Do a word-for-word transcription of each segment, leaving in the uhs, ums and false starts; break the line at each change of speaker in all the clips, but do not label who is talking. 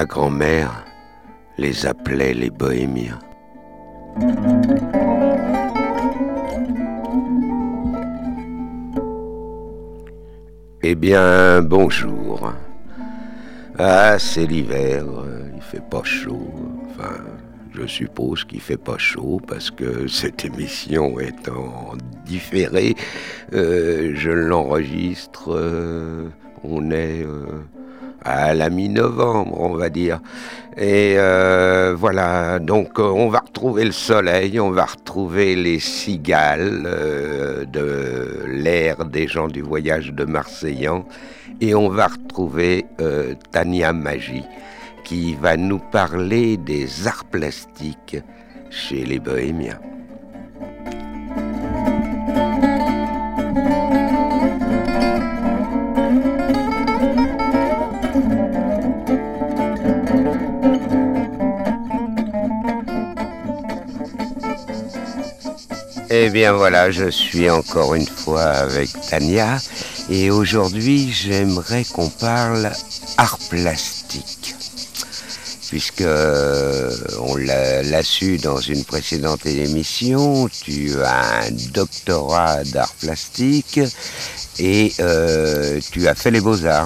ma grand-mère les appelait les bohémiens. Eh bien, bonjour. Ah, c'est l'hiver, il fait pas chaud. Enfin, je suppose qu'il fait pas chaud parce que cette émission étant différée, euh, je l'enregistre, euh, on est euh, à la mi-novembre, on va dire. Et euh, voilà, donc euh, on va retrouver le soleil, on va retrouver les cigales euh, de l'ère des gens du voyage de Marseillan, et on va retrouver euh, Tania Magie, qui va nous parler des arts plastiques chez les bohémiens. Eh bien voilà, je suis encore une fois avec Tania et aujourd'hui j'aimerais qu'on parle art plastique. Puisque euh, on l'a, l'a su dans une précédente émission, tu as un doctorat d'art plastique et euh, tu as fait les beaux-arts.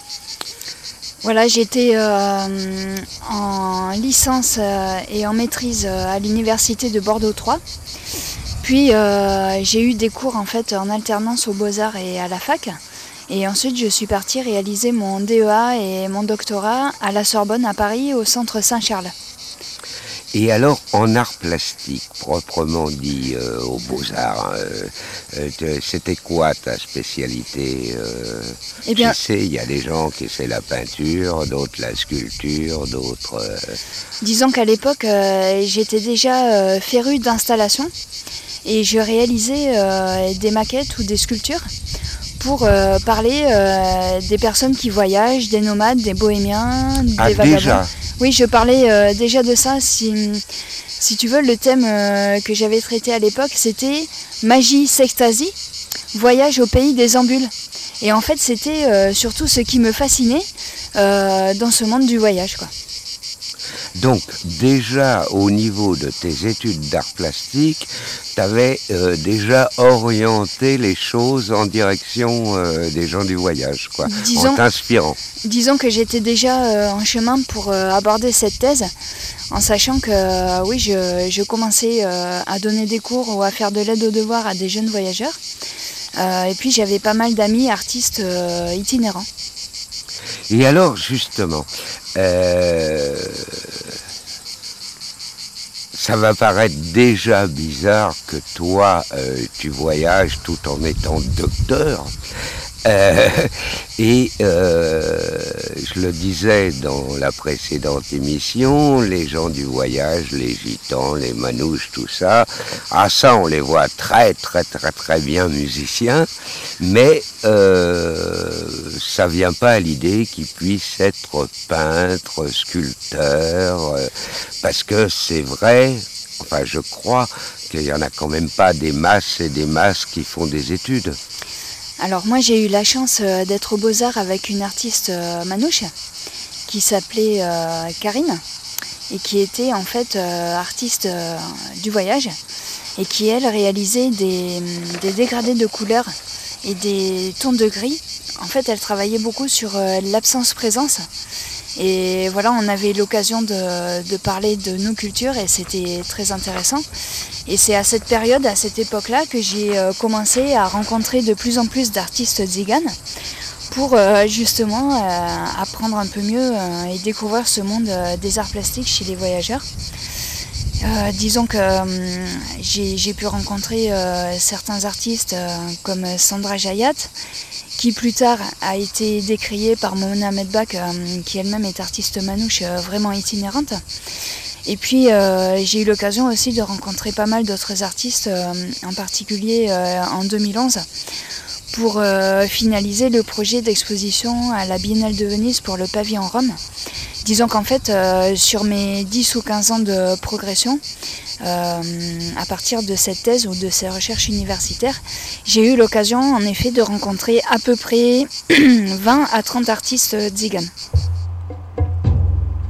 Voilà, j'étais euh, en licence euh, et en maîtrise euh, à l'université de Bordeaux trois. Puis euh, j'ai eu des cours en fait en alternance aux Beaux-Arts et à la fac. Et ensuite je suis partie réaliser mon D E A et mon doctorat à la Sorbonne à Paris au centre Saint-Charles.
Et alors en art plastique, proprement dit euh, aux Beaux-Arts, euh, euh, c'était quoi ta spécialité euh,
Eh bien,
tu sais, il y a des gens qui essaient la peinture, d'autres la sculpture, d'autres... Euh...
Disons qu'à l'époque euh, j'étais déjà euh, férue d'installation et je réalisais euh, des maquettes ou des sculptures pour euh, parler euh, des personnes qui voyagent, des nomades, des bohémiens, des
ah,
vagabonds.
Déjà
Oui, je parlais euh, déjà de ça. Si, si tu veux, le thème euh, que j'avais traité à l'époque, c'était magie, sextasie, voyage au pays des ambules. Et en fait, c'était euh, surtout ce qui me fascinait euh, dans ce monde du voyage, quoi.
Donc, déjà, au niveau de tes études d'art plastique, tu avais euh, déjà orienté les choses en direction euh, des gens du voyage, quoi,
disons,
en t'inspirant.
Disons que j'étais déjà euh, en chemin pour euh, aborder cette thèse, en sachant que, euh, oui, je, je commençais euh, à donner des cours ou à faire de l'aide aux devoirs à des jeunes voyageurs. Euh, et puis, j'avais pas mal d'amis artistes euh, itinérants.
Et alors, justement, euh, ça va paraître déjà bizarre que toi, euh, tu voyages tout en étant docteur. Euh, et euh, je le disais dans la précédente émission, les gens du voyage, les gitans, les manouches, tout ça, ah ça on les voit très très très très bien musiciens, mais euh, ça vient pas à l'idée qu'ils puissent être peintres, sculpteurs, euh, parce que c'est vrai, enfin je crois qu'il y en a quand même pas des masses et des masses qui font des études.
Alors moi j'ai eu la chance euh, d'être aux Beaux-Arts avec une artiste euh, manouche qui s'appelait euh, Karine et qui était en fait euh, artiste euh, du voyage et qui elle réalisait des, des dégradés de couleurs et des tons de gris. En fait elle travaillait beaucoup sur euh, l'absence-présence et voilà, on avait l'occasion de, de parler de nos cultures et c'était très intéressant. Et c'est à cette période, à cette époque-là, que j'ai euh, commencé à rencontrer de plus en plus d'artistes tziganes pour euh, justement euh, apprendre un peu mieux euh, et découvrir ce monde euh, des arts plastiques chez les voyageurs. Euh, disons que euh, j'ai, j'ai pu rencontrer euh, certains artistes euh, comme Sandra Jayat, qui plus tard a été décriée par Mona Medbach, euh, qui elle-même est artiste manouche euh, vraiment itinérante. Et puis euh, j'ai eu l'occasion aussi de rencontrer pas mal d'autres artistes, euh, en particulier euh, en deux mille onze, pour euh, finaliser le projet d'exposition à la Biennale de Venise pour le pavillon Rome. Disons qu'en fait, euh, sur mes dix ou quinze ans de progression, euh, à partir de cette thèse ou de ces recherches universitaires, j'ai eu l'occasion en effet de rencontrer à peu près vingt à trente artistes tziganes.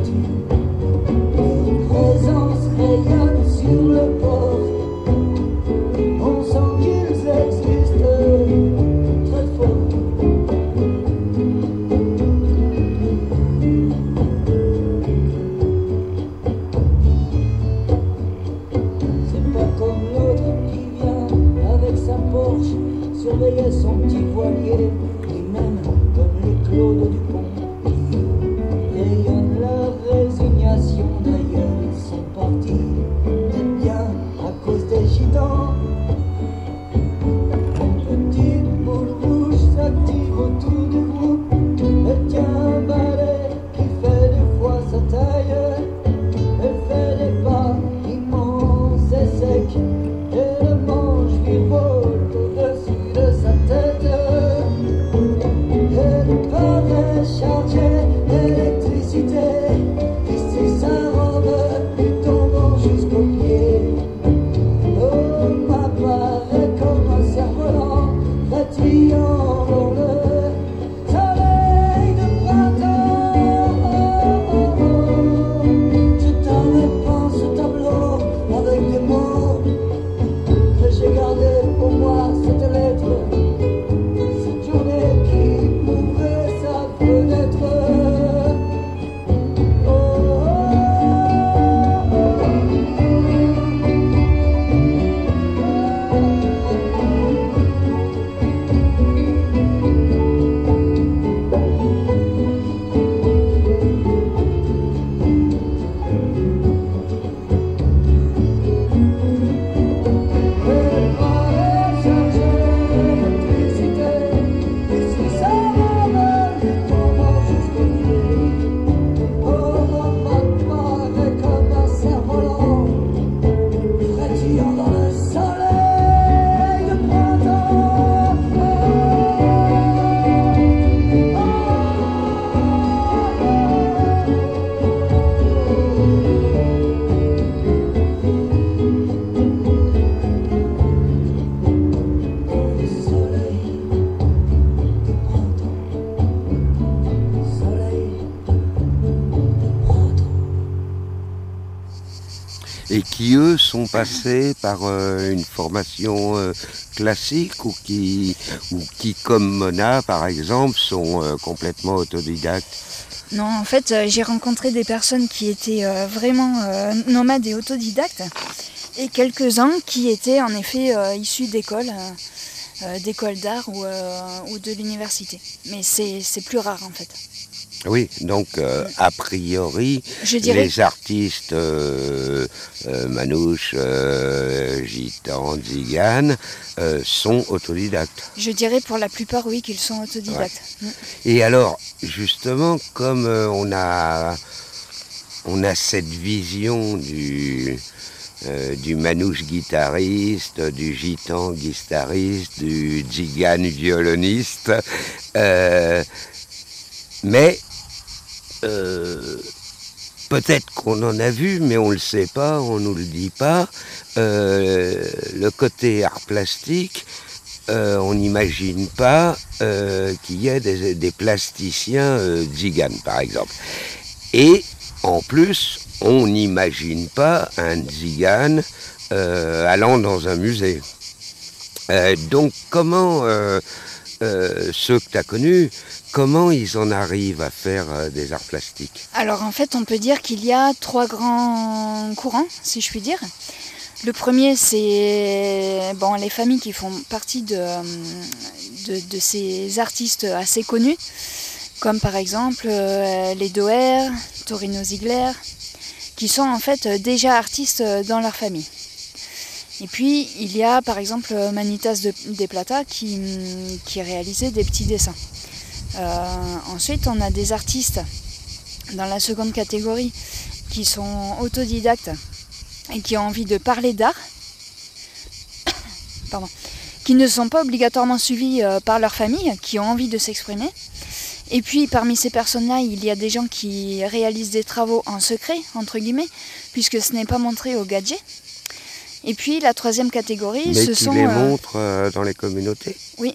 Et qui, eux, sont passés par euh, une formation euh, classique ou qui, ou qui, comme Mona, par exemple, sont euh, complètement autodidactes.
Non, en fait, euh, j'ai rencontré des personnes qui étaient euh, vraiment euh, nomades et autodidactes, et quelques-uns qui étaient en effet euh, issus d'écoles, euh, euh, d'écoles d'art ou, euh, ou de l'université. Mais c'est, c'est plus rare, en fait.
Oui, donc euh, a priori,
Je dirais...
les artistes euh, euh, manouches, euh, gitans, tziganes euh, sont autodidactes.
Je dirais pour la plupart, oui, qu'ils sont autodidactes.
Ouais. Et alors, justement, comme euh, on a on a cette vision du euh, du manouche guitariste, du gitan guitariste, du tzigane violoniste, euh, mais Euh, peut-être qu'on en a vu, mais on ne le sait pas, on ne nous le dit pas. Euh, le côté art plastique, euh, on n'imagine pas euh, qu'il y ait des, des plasticiens euh, tziganes, par exemple. Et en plus, on n'imagine pas un tzigane euh, allant dans un musée. Euh, donc, comment euh, euh, ceux que tu as connus, comment ils en arrivent à faire euh, des arts plastiques?
Alors en fait, on peut dire qu'il y a trois grands courants, si je puis dire. Le premier, c'est bon, les familles qui font partie de, de, de ces artistes assez connus, comme par exemple euh, les Doer, Torino Ziegler, qui sont en fait déjà artistes dans leur famille. Et puis, il y a par exemple Manitas de, de Plata qui, qui réalisait des petits dessins. Euh, ensuite, on a des artistes dans la seconde catégorie qui sont autodidactes et qui ont envie de parler d'art, pardon, qui ne sont pas obligatoirement suivis euh, par leur famille, qui ont envie de s'exprimer. Et puis, parmi ces personnes-là, il y a des gens qui réalisent des travaux en secret, entre guillemets, puisque ce n'est pas montré au gadget. Et puis la troisième catégorie,
Mais
ce
qui
sont...
les
euh,
montrent euh, dans les communautés.
Oui.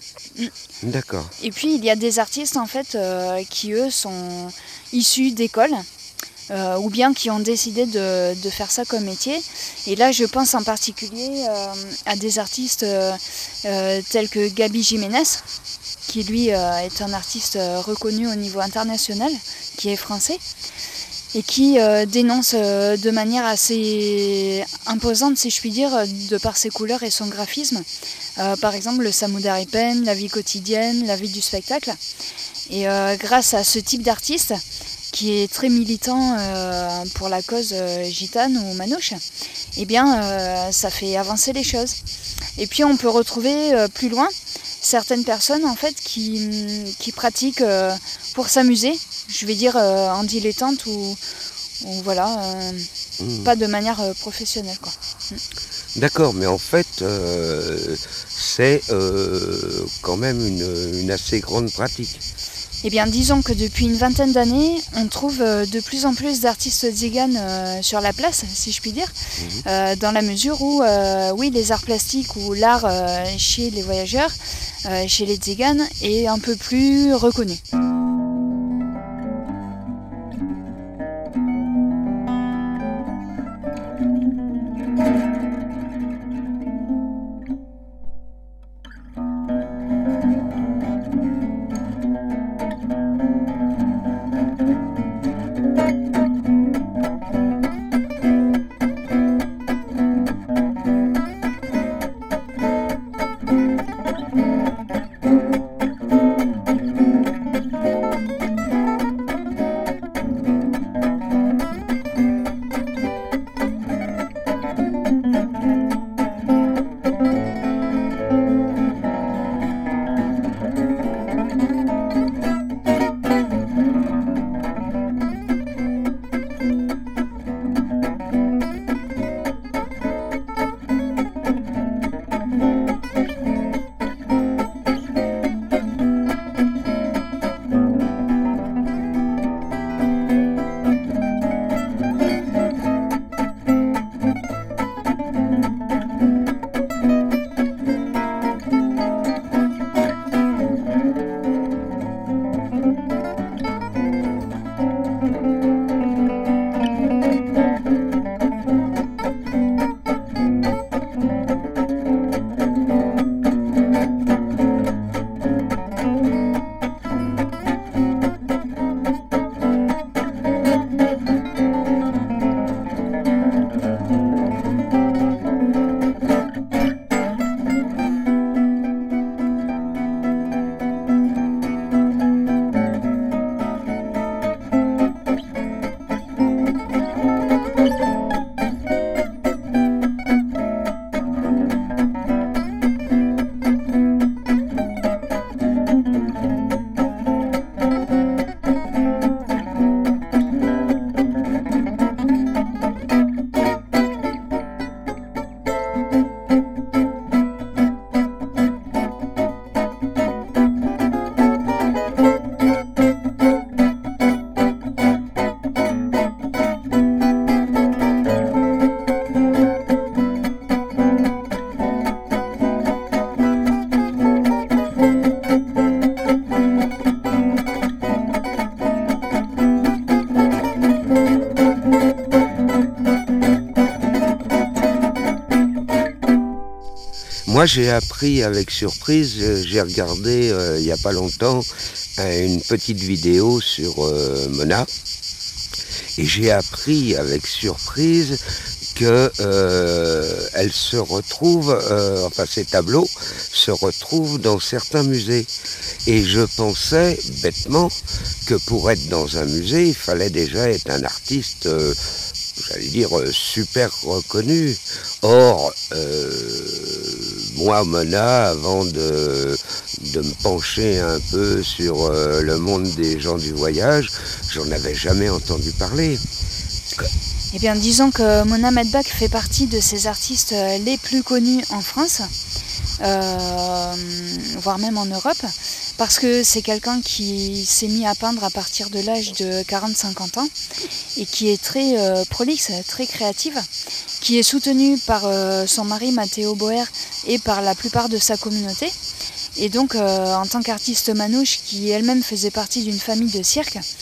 D'accord.
Et puis il y a des artistes en fait euh, qui eux sont issus d'écoles, euh, ou bien qui ont décidé de, de faire ça comme métier. Et là, je pense en particulier euh, à des artistes euh, euh, tels que Gaby Jiménez, qui lui euh, est un artiste euh, reconnu au niveau international, qui est français, et qui euh, dénonce euh, de manière assez imposante, si je puis dire, de par ses couleurs et son graphisme. Euh, par exemple, le Samudaripen, la vie quotidienne, la vie du spectacle. Et euh, grâce à ce type d'artiste, qui est très militant euh, pour la cause euh, gitane ou manouche, eh bien, euh, ça fait avancer les choses. Et puis, on peut retrouver euh, plus loin certaines personnes en fait qui, qui pratiquent euh, pour s'amuser, je vais dire euh, en dilettante ou, ou voilà, euh, mmh. pas de manière euh, professionnelle, quoi. Mmh.
D'accord, mais en fait, euh, c'est euh, quand même une, une assez grande pratique.
Eh bien, disons que depuis une vingtaine d'années, on trouve de plus en plus d'artistes tziganes euh, sur la place, si je puis dire, mmh. euh, dans la mesure où, euh, oui, les arts plastiques ou l'art euh, chez les voyageurs, euh, chez les tziganes, est un peu plus reconnu.
Moi, j'ai appris avec surprise, j'ai regardé euh, il n'y a pas longtemps une petite vidéo sur euh, Mona, et j'ai appris avec surprise que euh, elle se retrouve, euh, enfin ces tableaux se retrouvent dans certains musées. Et je pensais bêtement que pour être dans un musée, il fallait déjà être un artiste, euh, j'allais dire, super reconnu. Or, euh, moi, Mona, avant de, de me pencher un peu sur euh, le monde des gens du voyage, j'en avais jamais entendu parler.
Eh bien, disons que Mona Medbach fait partie de ces artistes les plus connus en France, euh, voire même en Europe, parce que c'est quelqu'un qui s'est mis à peindre à partir de l'âge de quarante à cinquante ans et qui est très euh, prolixe, très créative, qui est soutenue par euh, son mari Matteo Boer et par la plupart de sa communauté. Et donc, euh, en tant qu'artiste manouche qui elle-même faisait partie d'une famille de cirque,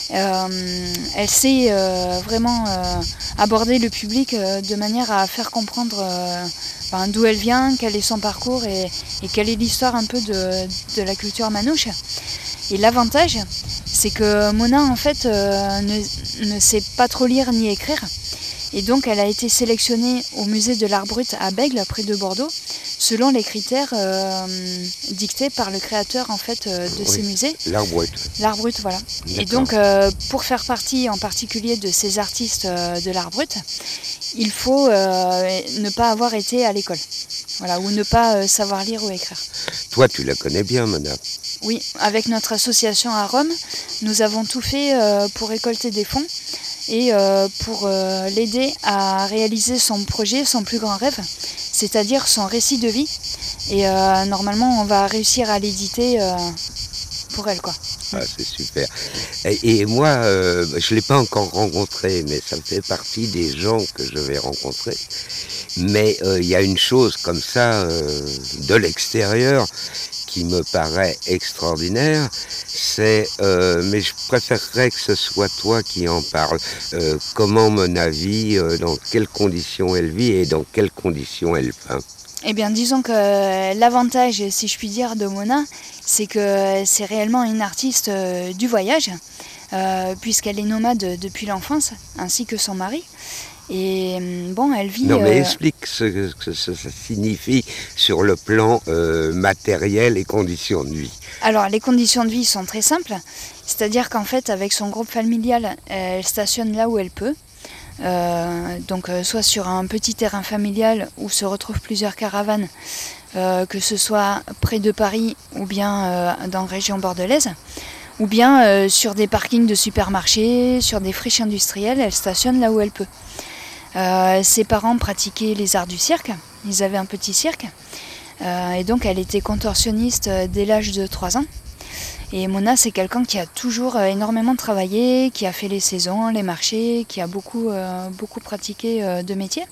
Euh, elle sait euh, vraiment euh, aborder le public euh, de manière à faire comprendre euh, enfin, d'où elle vient, quel est son parcours et, et quelle est l'histoire un peu de, de la culture manouche. Et l'avantage, c'est que Mona en fait euh, ne, ne sait pas trop lire ni écrire. Et donc elle a été sélectionnée au musée de l'art brut à Bègles, près de Bordeaux, selon les critères euh, dictés par le créateur en fait euh, de oui, ces musées.
L'art brut.
L'art brut, voilà. D'accord. Et donc euh, pour faire partie en particulier de ces artistes euh, de l'art brut, il faut euh, ne pas avoir été à l'école, voilà, ou ne pas euh, savoir lire ou écrire.
Toi, tu la connais bien, Mona.
Oui, avec notre association à Rome, nous avons tout fait euh, pour récolter des fonds et euh, pour euh, l'aider à réaliser son projet, son plus grand rêve, c'est-à-dire son récit de vie. Et euh, normalement, on va réussir à l'éditer euh, pour elle, quoi.
Ah, c'est super. Et, et moi, euh, je ne l'ai pas encore rencontré, mais ça fait partie des gens que je vais rencontrer. Mais il euh, y a une chose comme ça, euh, de l'extérieur, qui me paraît extraordinaire, c'est, euh, mais je préférerais que ce soit toi qui en parle. Euh, comment Mona vit, euh, dans quelles conditions elle vit et dans quelles conditions elle peint.
Eh bien, disons que l'avantage, si je puis dire, de Mona, c'est que c'est réellement une artiste euh, du voyage, euh, puisqu'elle est nomade depuis l'enfance, ainsi que son mari. Et bon, elle vit...
Non, mais
euh...
explique ce que, ce que ça signifie sur le plan euh, matériel et conditions de vie.
Alors, les conditions de vie sont très simples. C'est-à-dire qu'en fait, avec son groupe familial, elle stationne là où elle peut. Euh, donc, euh, soit sur un petit terrain familial où se retrouvent plusieurs caravanes, euh, que ce soit près de Paris ou bien euh, dans la région bordelaise, ou bien euh, sur des parkings de supermarchés, sur des friches industrielles, elle stationne là où elle peut. Euh, ses parents pratiquaient les arts du cirque, ils avaient un petit cirque, euh, et donc elle était contorsionniste dès l'âge de trois ans. Et Mona, c'est quelqu'un qui a toujours énormément travaillé, qui a fait les saisons, les marchés, qui a beaucoup, euh, beaucoup pratiqué euh, de métier.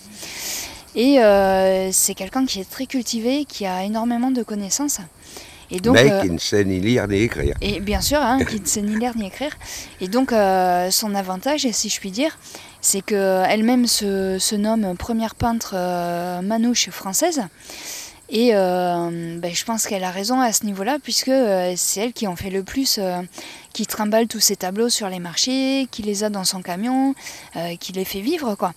Et euh, c'est quelqu'un qui est très cultivé, qui a énormément de connaissances.
Et donc, mais euh, qui ne sait ni lire ni écrire.
Et bien sûr, hein, qui ne sait ni lire ni écrire. Et donc, euh, son avantage, si je puis dire, c'est qu'elle-même se, se nomme première peintre euh, manouche française. Et euh, ben, je pense qu'elle a raison à ce niveau-là, puisque euh, c'est elle qui en fait le plus, euh, qui trimballe tous ses tableaux sur les marchés, qui les a dans son camion, euh, qui les fait vivre, quoi.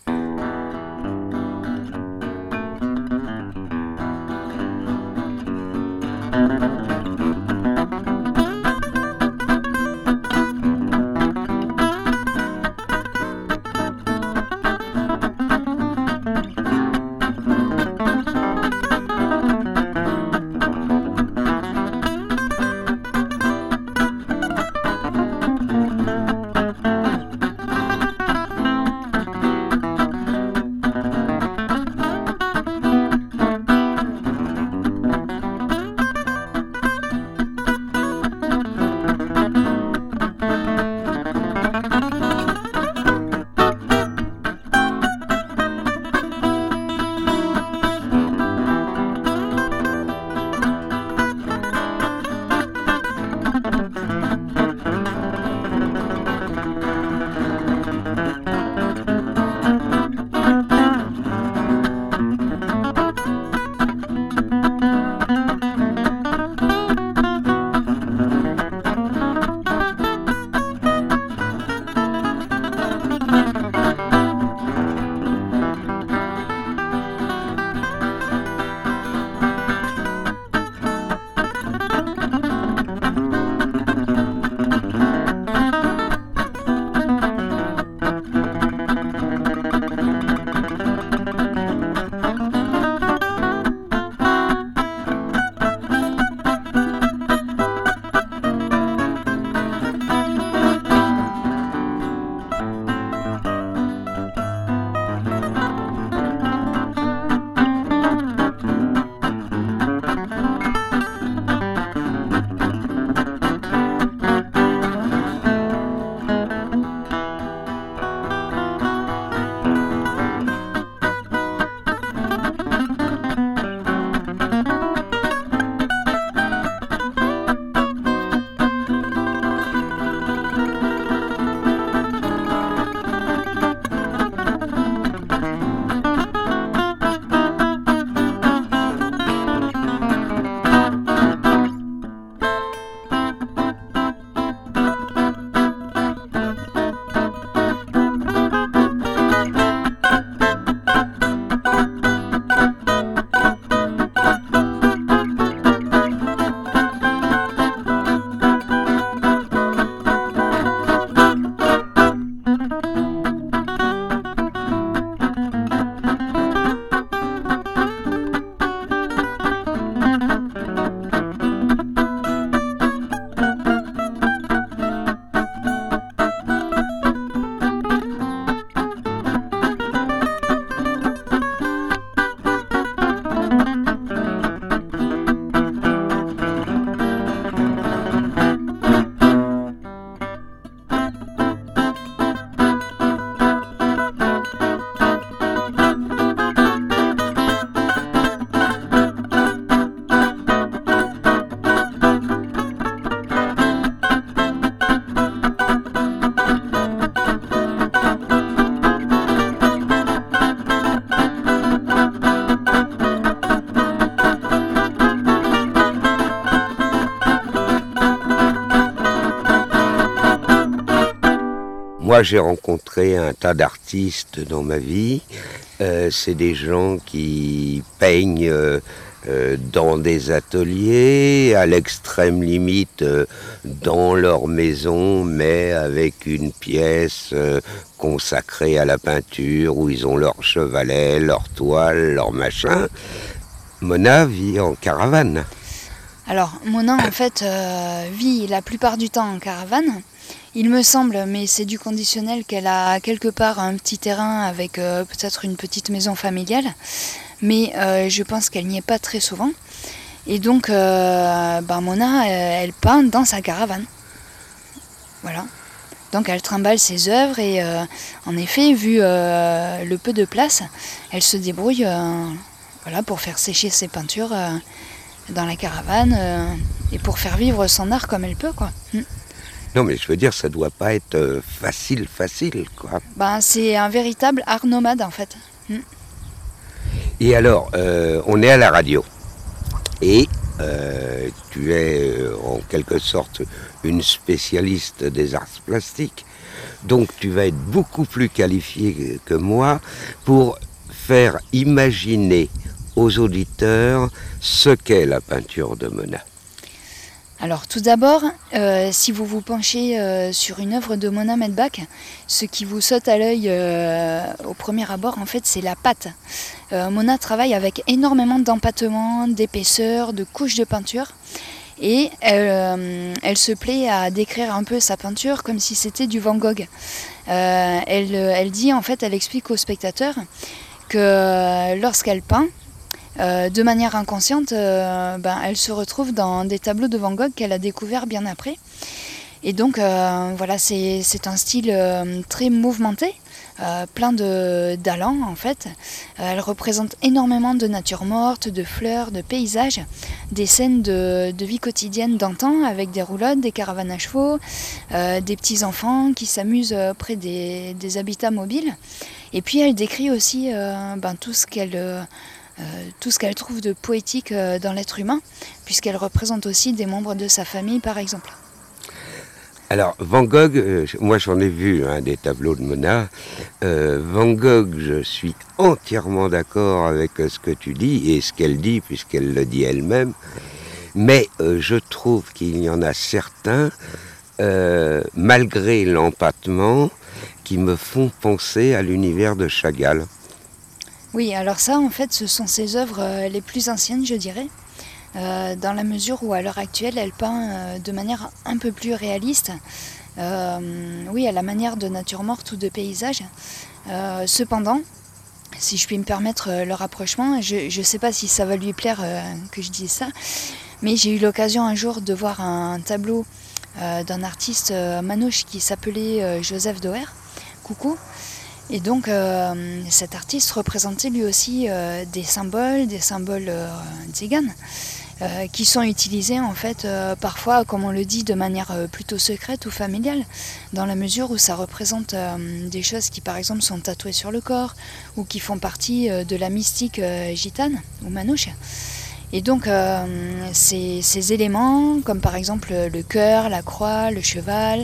moi, j'ai rencontré un tas d'artistes dans ma vie. Euh, c'est des gens qui peignent euh, euh, dans des ateliers, à l'extrême limite euh, dans leur maison, mais avec une pièce euh, consacrée à la peinture, où ils ont leur chevalet, leur toile, leur machin. Mona vit en caravane.
Alors, Mona, en fait, euh, vit la plupart du temps en caravane. Il me semble, mais c'est du conditionnel, qu'elle a quelque part un petit terrain avec euh, peut-être une petite maison familiale. Mais euh, je pense qu'elle n'y est pas très souvent. Et donc, euh, ben Mona, elle, elle peint dans sa caravane. Voilà. Donc elle trimballe ses œuvres et euh, en effet, vu euh, le peu de place, elle se débrouille euh, voilà, pour faire sécher ses peintures euh, dans la caravane euh, et pour faire vivre son art comme elle peut, quoi. Mm.
Non, mais je veux dire, ça doit pas être euh, facile, facile, quoi.
Ben, c'est un véritable art nomade, en fait. Mm.
Et alors, euh, on est à la radio. Et euh, tu es euh, en quelque sorte une spécialiste des arts plastiques. Donc tu vas être beaucoup plus qualifié que moi pour faire imaginer aux auditeurs ce qu'est la peinture de Mona.
Alors tout d'abord, euh, si vous vous penchez euh, sur une œuvre de Mona Medbach, ce qui vous saute à l'œil euh, au premier abord, en fait, c'est la pâte. Euh, Mona travaille avec énormément d'empattement, d'épaisseur, de couches de peinture. Et elle, euh, elle se plaît à décrire un peu sa peinture comme si c'était du Van Gogh. Euh, elle, elle dit, en fait, elle explique aux spectateurs que lorsqu'elle peint, Euh, de manière inconsciente, euh, ben, elle se retrouve dans des tableaux de Van Gogh qu'elle a découverts bien après. Et donc, euh, voilà, c'est, c'est un style euh, très mouvementé, euh, plein de, d'allants en fait. Euh, elle représente énormément de nature morte, de fleurs, de paysages, des scènes de, de vie quotidienne d'antan avec des roulottes, des caravanes à chevaux, euh, des petits enfants qui s'amusent près des, des habitats mobiles. Et puis, elle décrit aussi euh, ben, tout ce qu'elle... Euh, Euh, tout ce qu'elle trouve de poétique euh, dans l'être humain, puisqu'elle représente aussi des membres de sa famille, par exemple.
Alors, Van Gogh, euh, moi j'en ai vu hein, des tableaux de Mona. Euh, Van Gogh, je suis entièrement d'accord avec ce que tu dis et ce qu'elle dit, puisqu'elle le dit elle-même. Mais euh, je trouve qu'il y en a certains, euh, malgré l'empattement, qui me font penser à l'univers de Chagall.
Oui, alors ça, en fait, ce sont ses œuvres euh, les plus anciennes, je dirais, euh, dans la mesure où, à l'heure actuelle, elle peint euh, de manière un peu plus réaliste, euh, oui, à la manière de nature morte ou de paysage. Euh, cependant, si je puis me permettre euh, le rapprochement, je ne sais pas si ça va lui plaire euh, que je dise ça, mais j'ai eu l'occasion un jour de voir un tableau euh, d'un artiste euh, manouche qui s'appelait euh, Joseph Doer, Coucou. Et donc euh, cet artiste représentait lui aussi euh, des symboles, des symboles euh, tziganes, euh, qui sont utilisés en fait euh, parfois, comme on le dit, de manière euh, plutôt secrète ou familiale, dans la mesure où ça représente euh, des choses qui par exemple sont tatouées sur le corps ou qui font partie euh, de la mystique euh, gitane ou manouche. Et donc euh, ces, ces éléments, comme par exemple le cœur, la croix, le cheval,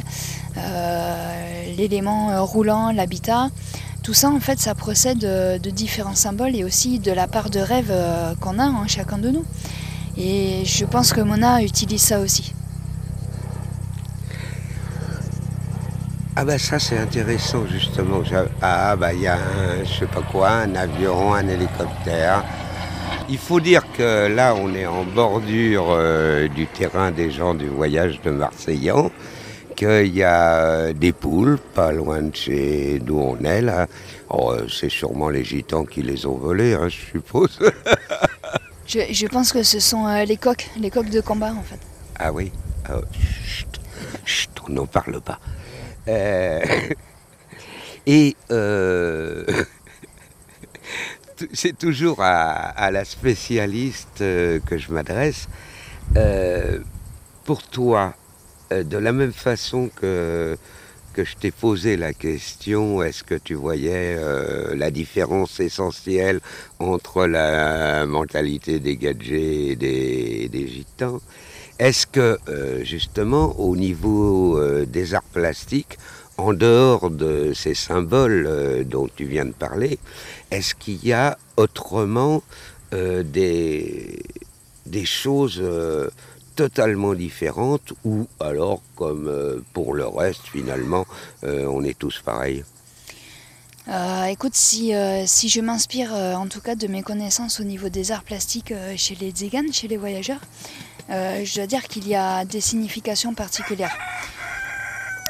euh, l'élément euh, roulant, l'habitat, tout ça en fait ça procède de, de différents symboles et aussi de la part de rêve euh, qu'on a hein, chacun de nous. Et je pense que Mona utilise ça aussi.
Ah bah ça c'est intéressant justement. Ah bah il y a un, je sais pas quoi, un avion, un hélicoptère. Il faut dire que là, on est en bordure euh, du terrain des gens du voyage de Marseillan, qu'il y a des poules pas loin de chez d'où on est là. Oh, c'est sûrement les gitans qui les ont volées, hein, je suppose.
je, je pense que ce sont euh, les coqs, les coqs de combat en fait.
Ah oui, oh, chut, chut, on n'en parle pas. Euh... Et... Euh... c'est toujours à, à la spécialiste euh, que je m'adresse. Euh, pour toi, euh, de la même façon que, que je t'ai posé la question, est-ce que tu voyais euh, la différence essentielle entre la mentalité des gadgets et des, des gitans? Est-ce que, euh, justement, au niveau euh, des arts plastiques, en dehors de ces symboles euh, dont tu viens de parler, est-ce qu'il y a autrement euh, des, des choses euh, totalement différentes ou alors, comme euh, pour le reste, finalement, euh, on est tous pareils?
Euh, écoute, si, euh, si je m'inspire euh, en tout cas de mes connaissances au niveau des arts plastiques euh, chez les Tziganes, chez les voyageurs, euh, je dois dire qu'il y a des significations particulières. Pourquoi ?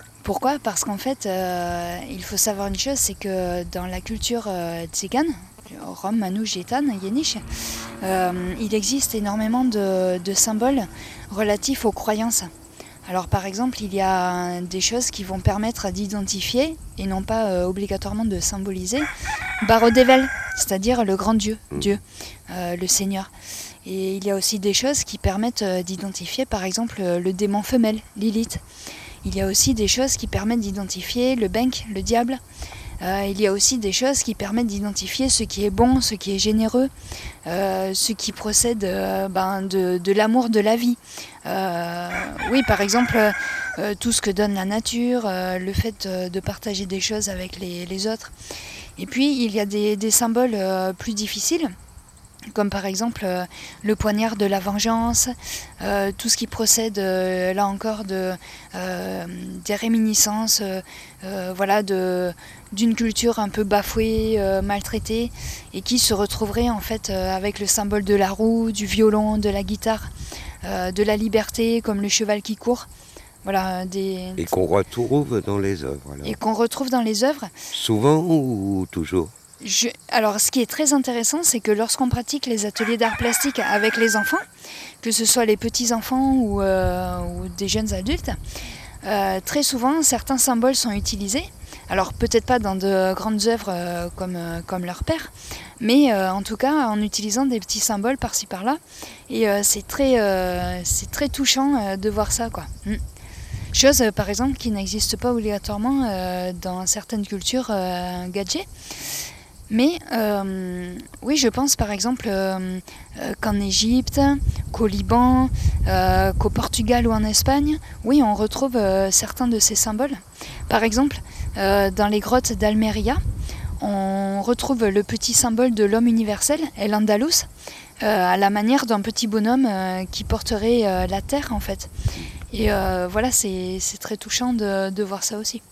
Parce qu'en fait, euh, il faut savoir une chose, c'est que dans la culture euh, tzigane, Rom, Manouche, Gitane, Yéniche, euh, il existe énormément de, de symboles relatifs aux croyances. Alors par exemple, il y a des choses qui vont permettre d'identifier, et non pas euh, obligatoirement de symboliser, Barodevel, c'est-à-dire le grand Dieu, Dieu, euh, le Seigneur. Et il y a aussi des choses qui permettent euh, d'identifier par exemple le démon femelle, Lilith. Il y a aussi des choses qui permettent d'identifier le Benk, le diable. Euh, il y a aussi des choses qui permettent d'identifier ce qui est bon, ce qui est généreux, euh, ce qui procède euh, ben, de, de l'amour de la vie. Euh, oui, par exemple, euh, tout ce que donne la nature, euh, le fait euh, de partager des choses avec les, les autres. Et puis, il y a des, des symboles euh, plus difficiles, comme par exemple euh, le poignard de la vengeance, euh, tout ce qui procède euh, là encore de, euh, des réminiscences euh, euh, voilà, de, d'une culture un peu bafouée, euh, maltraitée, et qui se retrouverait en fait euh, avec le symbole de la roue, du violon, de la guitare, euh, de la liberté, comme le cheval qui court. Voilà, des...
Et qu'on retrouve dans les œuvres. Alors.
Et qu'on retrouve dans les œuvres.
Souvent ou toujours ?
Je... Alors, ce qui est très intéressant, c'est que lorsqu'on pratique les ateliers d'art plastique avec les enfants, que ce soit les petits-enfants ou, euh, ou des jeunes adultes, euh, très souvent, certains symboles sont utilisés. Alors, peut-être pas dans de grandes œuvres euh, comme, euh, comme leur père, mais euh, en tout cas, en utilisant des petits symboles par-ci par-là. Et euh, c'est, très, euh, c'est très touchant euh, de voir ça, quoi. Mm. Chose, euh, par exemple, qui n'existe pas obligatoirement euh, dans certaines cultures euh, gadgets. Mais euh, oui, je pense par exemple euh, euh, qu'en Égypte, qu'au Liban, euh, qu'au Portugal ou en Espagne, oui, on retrouve euh, certains de ces symboles. Par exemple, euh, dans les grottes d'Almeria, on retrouve le petit symbole de l'homme universel, El Andalus, euh, à la manière d'un petit bonhomme euh, qui porterait euh, la terre en fait. Et euh, voilà, c'est, c'est très touchant de, de voir ça aussi.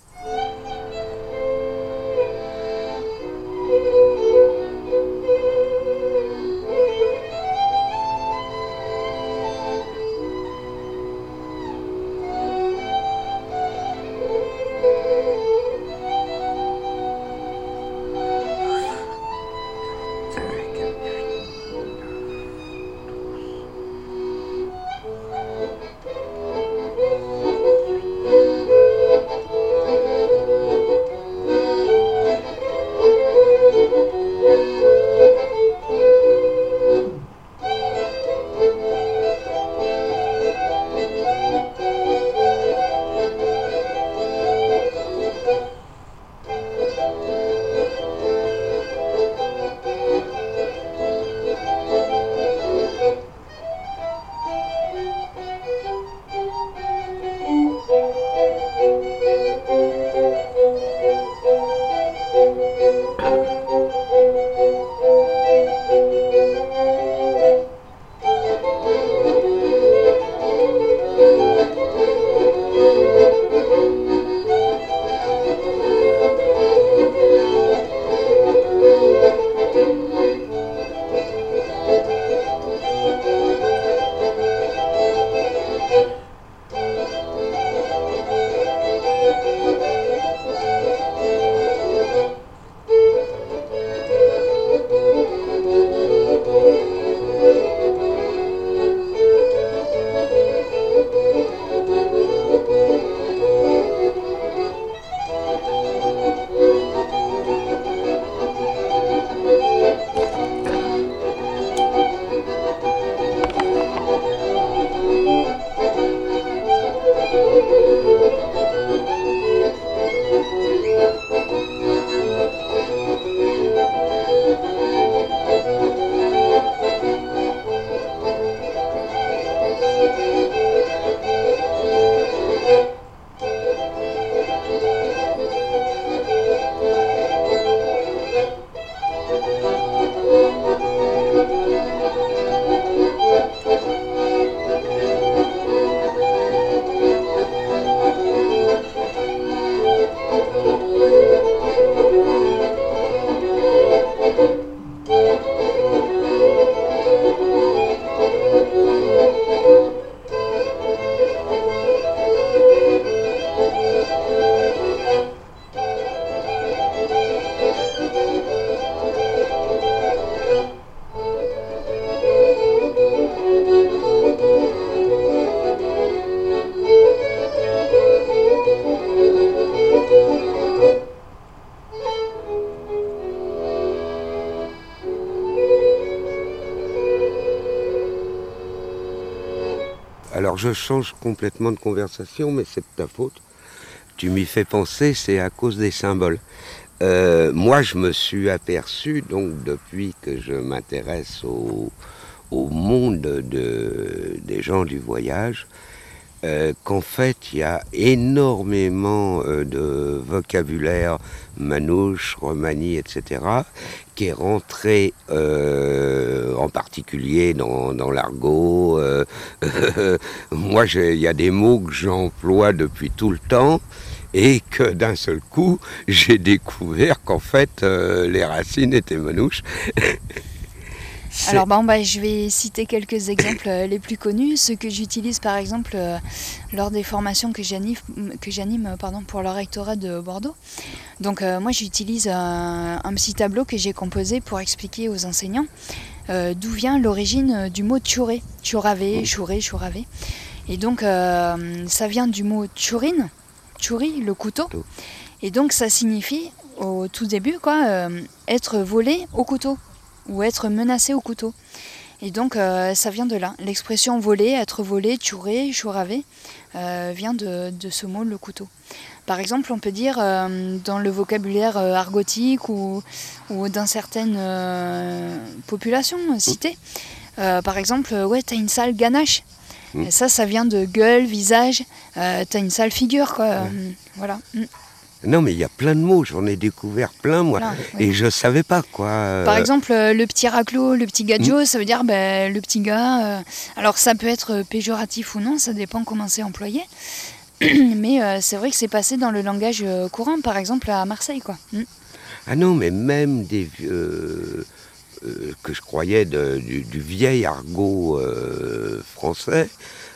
alors je change complètement de conversation, mais c'est de ta faute. Tu m'y fais penser, c'est à cause des symboles. Euh, moi, je me suis aperçu, donc depuis que je m'intéresse au, au monde de, des gens du voyage, euh, qu'en fait, il y a énormément euh, de vocabulaire manouche, romani, et cetera, qui est rentré euh, en particulier dans, dans l'argot. Euh, euh, moi, il y a des mots que j'emploie depuis tout le temps, et que d'un seul coup, j'ai découvert qu'en fait, euh, les racines étaient manouches.
Alors bon, bah, je vais citer quelques exemples euh, les plus connus, ceux que j'utilise par exemple euh, lors des formations que j'anime, que j'anime pardon, pour le rectorat de Bordeaux. Donc euh, moi j'utilise un, un petit tableau que j'ai composé pour expliquer aux enseignants euh, d'où vient l'origine du mot tchouré, tchouravé, chouré, chouravé. Et donc euh, ça vient du mot tchourine, tchouri, le couteau. Et donc ça signifie au tout début quoi, euh, être volé au couteau ou être menacé au couteau. Et donc euh, ça vient de là. L'expression voler, être volé, tchouré, chouravé euh, vient de, de ce mot, le couteau. Par exemple, on peut dire euh, dans le vocabulaire euh, argotique ou, ou dans certaines euh, populations, citées, euh, par exemple, euh, ouais, t'as une sale ganache. Et ça, ça vient de gueule, visage, euh, t'as une sale figure, quoi. Ouais. Euh, voilà.
Non, mais il y a plein de mots, j'en ai découvert plein, moi, plein, oui. Et je savais pas, quoi.
Par exemple, euh, le petit raclot, le petit gadjo, mmh. ça veut dire ben, le petit gars. Euh, alors, ça peut être péjoratif ou non, ça dépend comment c'est employé. Mais euh, c'est vrai que c'est passé dans le langage euh, courant, par exemple, à Marseille, quoi. Mmh.
Ah non, mais même des vieux... Euh, que je croyais de, du, du vieil argot euh, français.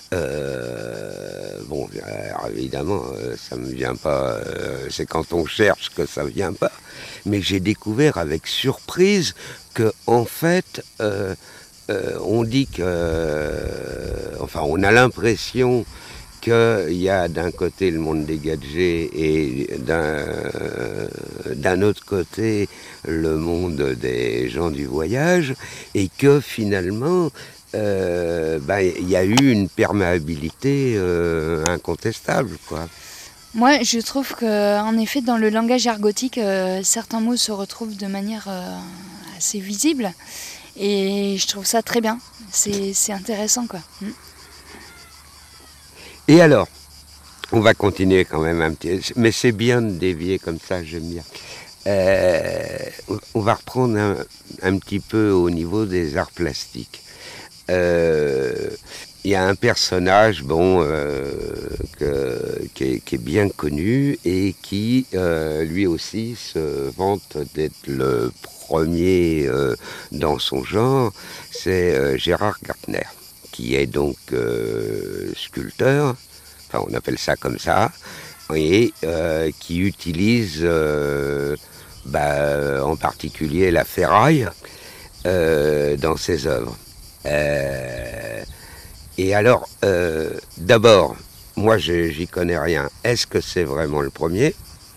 Euh, bon, alors évidemment, euh, ça me vient pas. Euh, c'est quand on cherche que ça vient pas. Mais j'ai découvert avec surprise que, en fait, euh, euh, on dit que, euh, enfin, on a l'impression qu'il y a d'un côté le monde des gadgets et d'un, d'un autre côté le monde des gens du voyage, et que finalement euh, bah, y a eu une perméabilité euh, incontestable, quoi.
Moi, je trouve qu'en effet, dans le langage argotique, euh, certains mots se retrouvent de manière euh, assez visible, et je trouve ça très bien. C'est, c'est intéressant, quoi. Mm.
Et alors, on va continuer quand même un petit... Mais c'est bien de dévier comme ça, j'aime bien. Euh, on va reprendre un, un petit peu au niveau des arts plastiques. Il euh, y a un personnage, bon, euh, que, qui, est, qui est bien connu et qui, euh, lui aussi, se vante d'être le premier euh, dans son genre. C'est euh, Gérard Gartner, qui est donc euh, sculpteur, enfin on appelle ça comme ça, et euh, qui utilise euh, bah, en particulier la ferraille euh, dans ses œuvres. Euh, et alors, euh, d'abord, moi je, j'y connais rien, est-ce que c'est vraiment le premier ?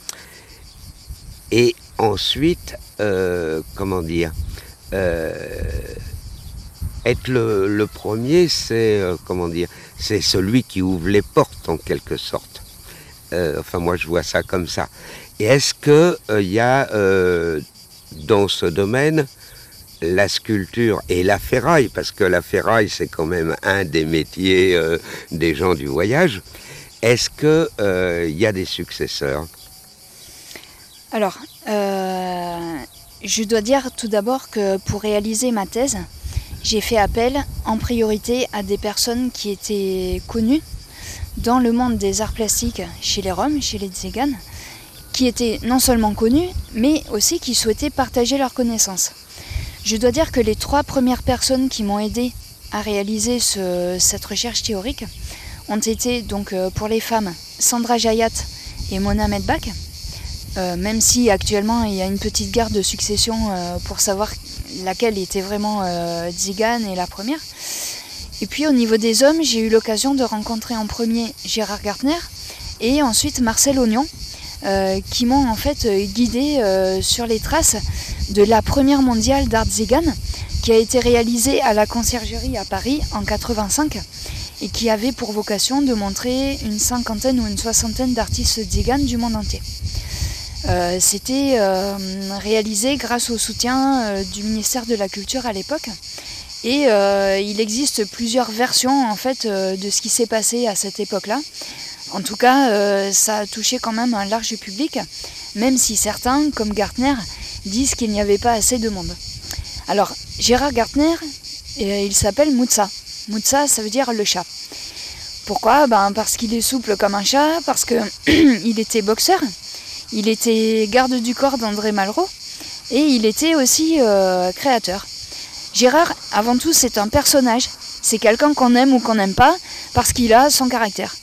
Et ensuite, euh, comment dire euh, être le, le premier, c'est euh, comment dire, c'est celui qui ouvre les portes en quelque sorte. Euh, enfin, moi, je vois ça comme ça. Et est-ce que il euh, y a euh, dans ce domaine la sculpture et la ferraille, parce que la ferraille, c'est quand même un des métiers euh, des gens du voyage. Est-ce que euh, y a des successeurs ?
Alors, euh, je dois dire tout d'abord que pour réaliser ma thèse, j'ai fait appel en priorité à des personnes qui étaient connues dans le monde des arts plastiques chez les Roms, chez les Tziganes, qui étaient non seulement connues, mais aussi qui souhaitaient partager leurs connaissances. Je dois dire que les trois premières personnes qui m'ont aidé à réaliser ce, cette recherche théorique ont été, donc pour les femmes, Sandra Jayat et Mona Medbach, euh, même si actuellement il y a une petite guerre de succession euh, pour savoir laquelle était vraiment euh, Tzigane et la première. Et puis au niveau des hommes, j'ai eu l'occasion de rencontrer en premier Gérard Gartner et ensuite Marcel Ognon, euh, qui m'ont en fait guidé euh, sur les traces de la première mondiale d'art Tzigane, qui a été réalisée à la Conciergerie à Paris en quatre-vingt-cinq et qui avait pour vocation de montrer une cinquantaine ou une soixantaine d'artistes tziganes du monde entier. Euh, c'était euh, réalisé grâce au soutien euh, du ministère de la Culture à l'époque. Et euh, il existe plusieurs versions en fait euh, de ce qui s'est passé à cette époque-là. En tout cas, euh, ça a touché quand même un large public, même si certains, comme Gartner, disent qu'il n'y avait pas assez de monde. Alors, Gérard Gartner, euh, il s'appelle Moutsa. Moutsa, ça veut dire le chat. Pourquoi ? Ben, parce qu'il est souple comme un chat, parce qu'il était boxeur, il était garde du corps d'André Malraux, et il était aussi euh, créateur. Gérard, avant tout, c'est un personnage. C'est quelqu'un qu'on aime ou qu'on n'aime pas, parce qu'il a son caractère.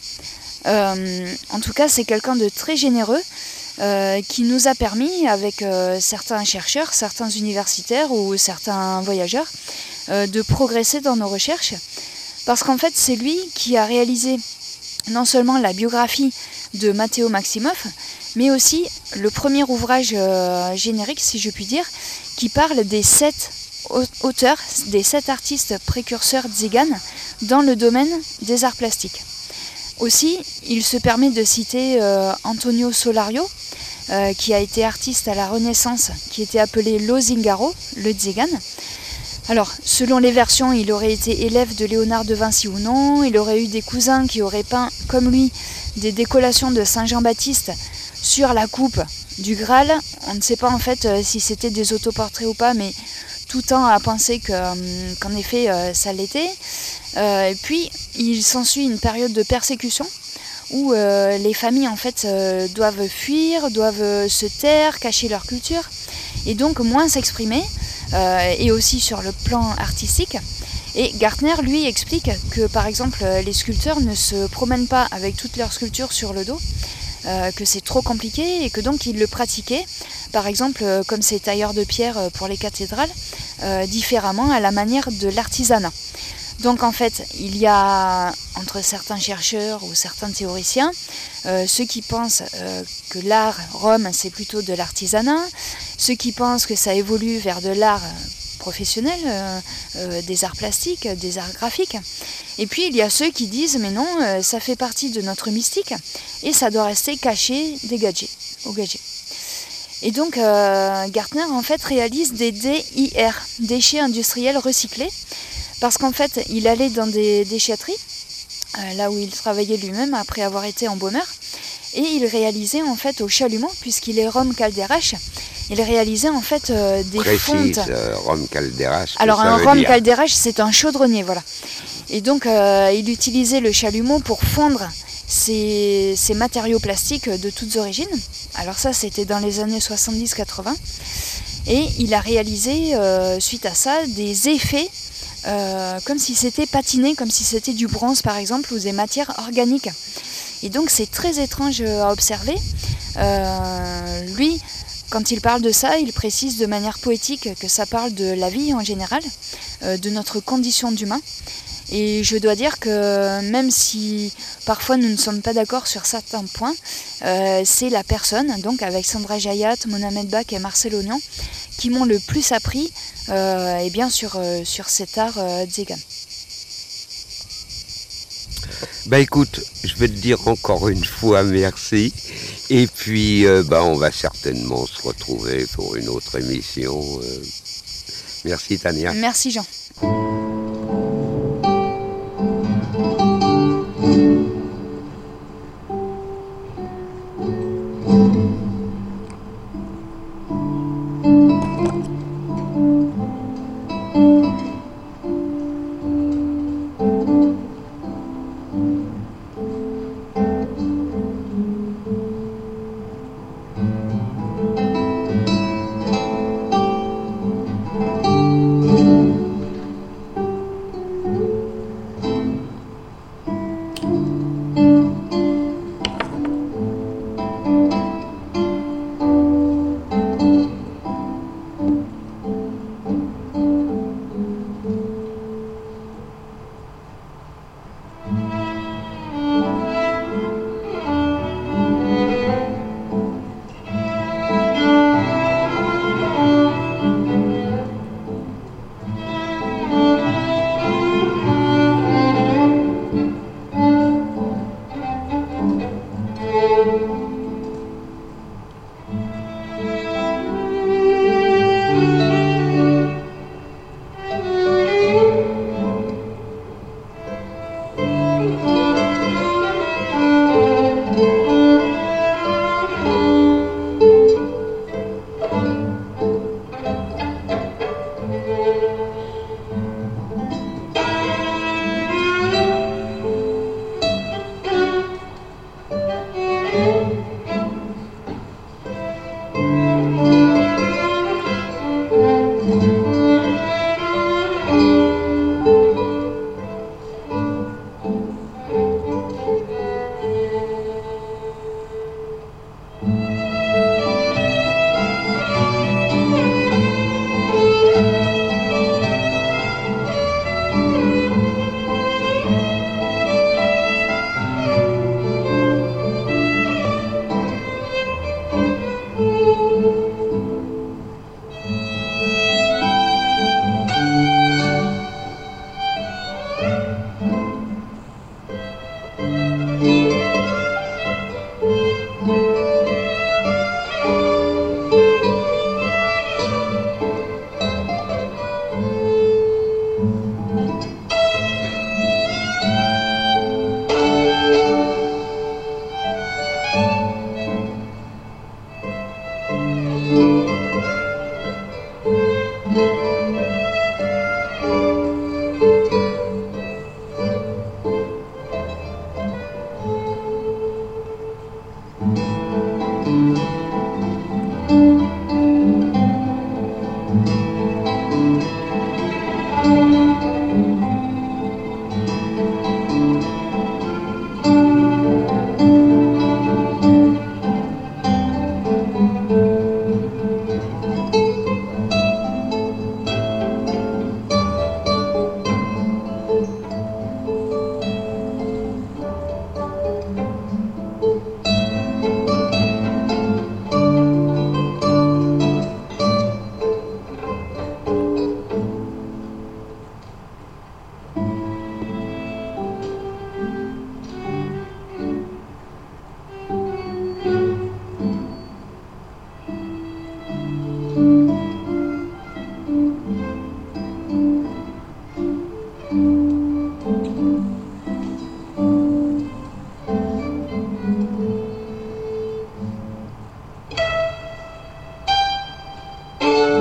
Euh, en tout cas, c'est quelqu'un de très généreux, euh, qui nous a permis, avec euh, certains chercheurs, certains universitaires ou certains voyageurs, euh, de progresser dans nos recherches. Parce qu'en fait, c'est lui qui a réalisé non seulement la biographie de Matteo Maximoff, mais aussi le premier ouvrage euh, générique, si je puis dire, qui parle des sept auteurs, des sept artistes précurseurs tziganes dans le domaine des arts plastiques. Aussi, il se permet de citer euh, Antonio Solario, euh, qui a été artiste à la Renaissance, qui était appelé Lo Zingaro, le tzigane. Alors, selon les versions, il aurait été élève de Léonard de Vinci ou non, il aurait eu des cousins qui auraient peint, comme lui, des décollations de Saint-Jean-Baptiste sur la coupe du Graal. On ne sait pas en fait euh, si c'était des autoportraits ou pas, mais tout temps à penser que, euh, qu'en effet euh, ça l'était. Euh, et puis il s'ensuit une période de persécution où euh, les familles en fait euh, doivent fuir, doivent se taire, cacher leur culture et donc moins s'exprimer, euh, et aussi sur le plan artistique. Et Gartner lui explique que par exemple les sculpteurs ne se promènent pas avec toutes leurs sculptures sur le dos, euh, que c'est trop compliqué et que donc ils le pratiquaient, par exemple euh, comme ces tailleurs de pierre pour les cathédrales, euh, différemment à la manière de l'artisanat. Donc en fait, il y a entre certains chercheurs ou certains théoriciens euh, ceux qui pensent euh, que l'art Rome c'est plutôt de l'artisanat, ceux qui pensent que ça évolue vers de l'art professionnel, euh, euh, des arts plastiques, des arts graphiques. Et puis il y a ceux qui disent mais non, euh, ça fait partie de notre mystique et ça doit rester caché, dégagé, au gagé. Et donc euh, Gartner en fait réalise des D I R, déchets industriels recyclés, parce qu'en fait il allait dans des déchetteries, euh, là où il travaillait lui-même après avoir été embaumeur, et il réalisait en fait au chalumeau, puisqu'il est Rome Calderache, il réalisait en fait euh, des
Précise,
fontes.
Euh, Rome Calderache.
Alors un Rome Calderache c'est un chaudronnier, voilà. Et donc euh, il utilisait le chalumeau pour fondre ces, ces matériaux plastiques de toutes origines. Alors ça c'était dans les années soixante-dix quatre-vingts. Et il a réalisé euh, suite à ça des effets euh, comme si c'était patiné, comme si c'était du bronze par exemple ou des matières organiques. Et donc c'est très étrange à observer. Euh, lui, quand il parle de ça, il précise de manière poétique que ça parle de la vie en général, euh, de notre condition d'humain. Et je dois dire que même si parfois nous ne sommes pas d'accord sur certains points, euh, c'est la personne, donc avec Sandra Jayat, Mona Medbach et Marcel Ognan, qui m'ont le plus appris euh, et bien sur, euh, sur cet art euh, tzigane.
Bah écoute, je vais te dire encore une fois merci. Et puis, euh, bah, on va certainement se retrouver pour une autre émission. Euh, merci Tania.
Merci Jean.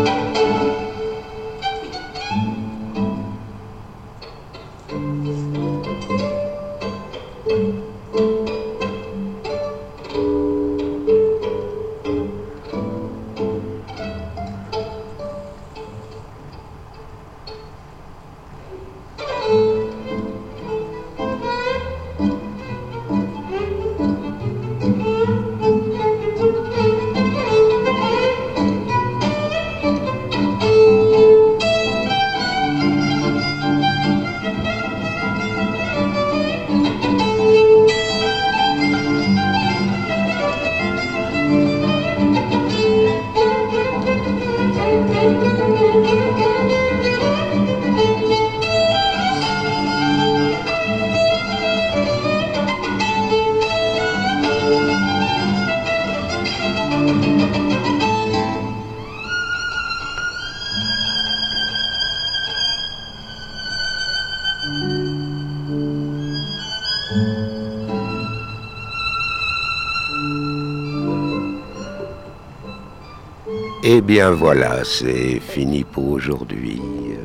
Eh bien voilà, c'est fini pour aujourd'hui.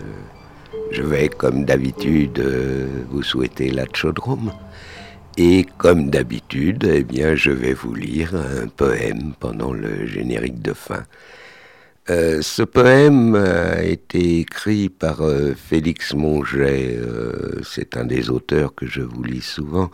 Je vais, comme d'habitude, vous souhaiter la chaudrome. Et comme d'habitude, eh bien, je vais vous lire un poème pendant le générique de fin. Euh, ce poème a été écrit par euh, Félix Monget. Euh, c'est un des auteurs que je vous lis souvent.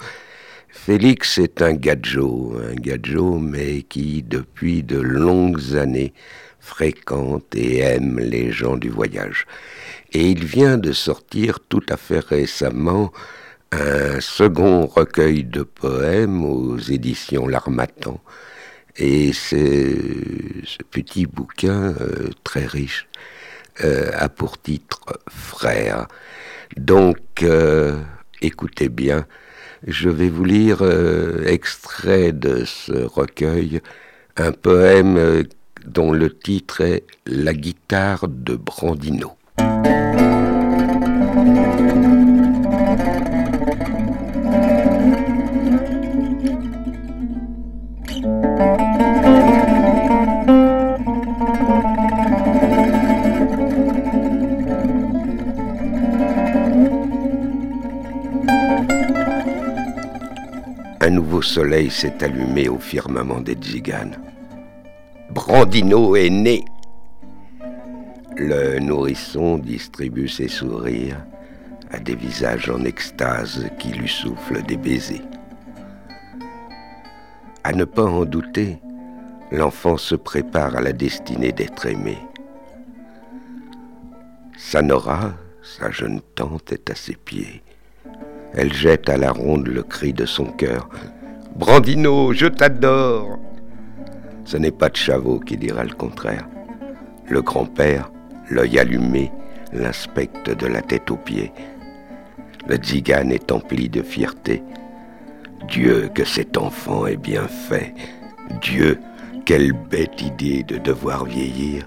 Félix est un gadjo, un gadjo, mais qui, depuis de longues années, fréquente et aime les gens du voyage. Et il vient de sortir tout à fait récemment un second recueil de poèmes aux éditions L'Harmattan. Et c'est, ce petit bouquin euh, très riche euh, a pour titre « Frères ». Donc, euh, écoutez bien, je vais vous lire euh, extrait de ce recueil, un poème euh, dont le titre est « La guitare de Brandino ». Un nouveau soleil s'est allumé au firmament des Tziganes. Brandino est né. Le nourrisson distribue ses sourires à des visages en extase qui lui soufflent des baisers. À ne pas en douter, l'enfant se prépare à la destinée d'être aimé. Sa Nora, sa jeune tante, est à ses pieds. Elle jette à la ronde le cri de son cœur. « Brandino, je t'adore !» Ce n'est pas Tchavo qui dira le contraire. Le grand-père, l'œil allumé, l'inspecte de la tête aux pieds. Le Tzigane est empli de fierté. Dieu, que cet enfant est bien fait. Dieu, quelle bête idée de devoir vieillir.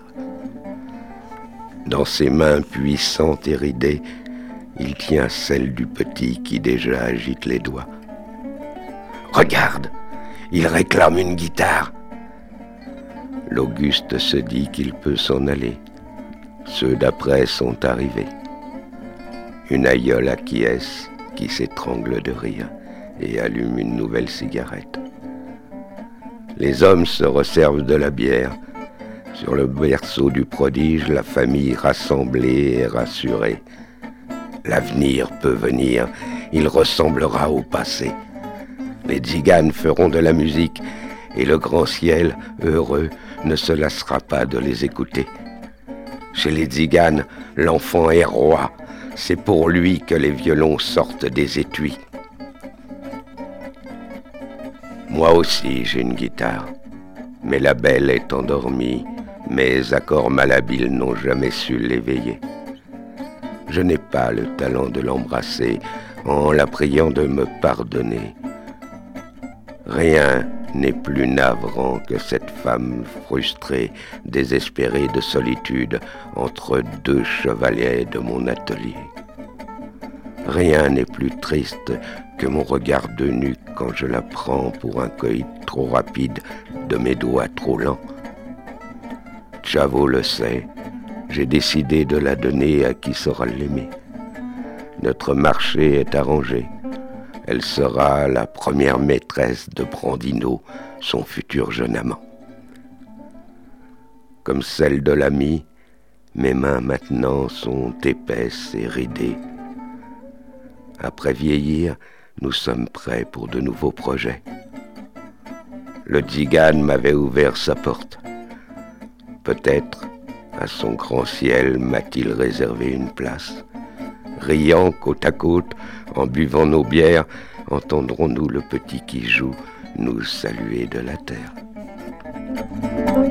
Dans ses mains puissantes et ridées, il tient celle du petit qui déjà agite les doigts. Regarde, il réclame une guitare. L'Auguste se dit qu'il peut s'en aller. Ceux d'après sont arrivés. Une aïeule acquiesce qui s'étrangle de rire et allume une nouvelle cigarette. Les hommes se resservent de la bière. Sur le berceau du prodige, la famille rassemblée et rassurée. L'avenir peut venir, il ressemblera au passé. Les Tziganes feront de la musique et le grand ciel, heureux, ne se lassera pas de les écouter. Chez les Tziganes, l'enfant est roi. C'est pour lui que les violons sortent des étuis. Moi aussi, j'ai une guitare. Mais la belle est endormie. Mes accords malhabiles n'ont jamais su l'éveiller. Je n'ai pas le talent de l'embrasser en la priant de me pardonner. Rien n'est plus navrant que cette femme frustrée, désespérée de solitude entre deux chevaliers de mon atelier. Rien n'est plus triste que mon regard de nuque quand je la prends pour un coït trop rapide de mes doigts trop lents. Tchavo le sait, j'ai décidé de la donner à qui saura l'aimer. Notre marché est arrangé. Elle sera la première maîtresse de Brandino, son futur jeune amant. Comme celle de l'ami, mes mains maintenant sont épaisses et ridées. Après vieillir, nous sommes prêts pour de nouveaux projets. Le Tzigane m'avait ouvert sa porte. Peut-être, à son grand ciel, m'a-t-il réservé une place. Riant côte à côte, en buvant nos bières, entendrons-nous le petit qui joue nous saluer de la terre.